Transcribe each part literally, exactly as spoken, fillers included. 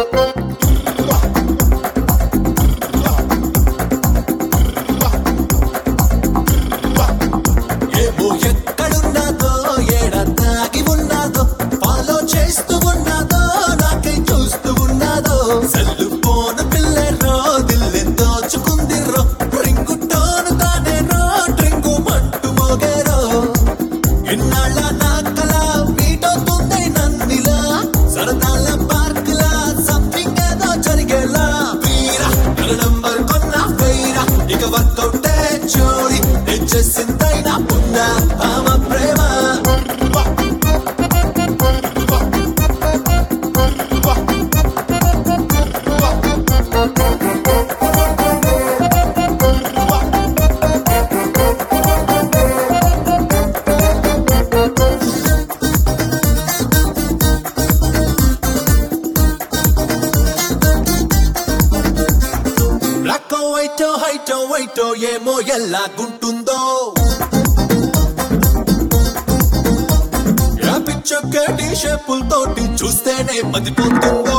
హైటో వైటో ఏమో ఎలాగుంటుందో పిచ్చొక్కటి షేపులతోటి చూస్తేనే మదిపోతుందో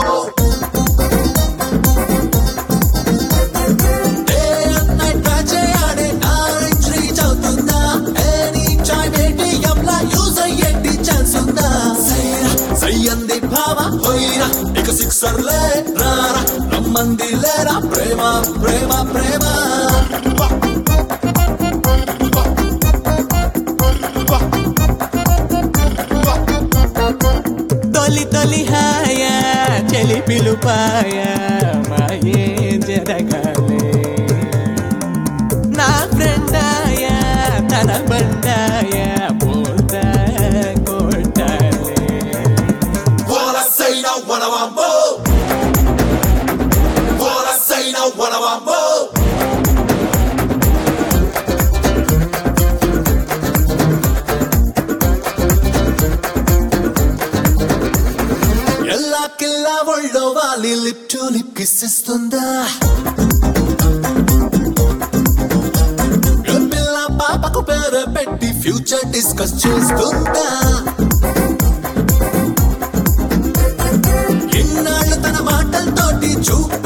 సయ్యంది భావ హోయిరా ఇక సిక్సర్లే రారా రమ్మంది లేరా ప్రేమ ప్రేమ ప్రేమ తొలి తొలి హాయ చెలి పిలుపాయ మాయే జరగాలే నా ఫ్రెండాయ తన బండాయ పోతా కొట్టాలే What I say now, what I want more. What I say now, what I want more. Ella killa vollo vali lip to lip kissistunda. Pilla papa ko pere petti future discuss chestunda. ఇన్నాళ్ళు తన మాటలతోటి చూ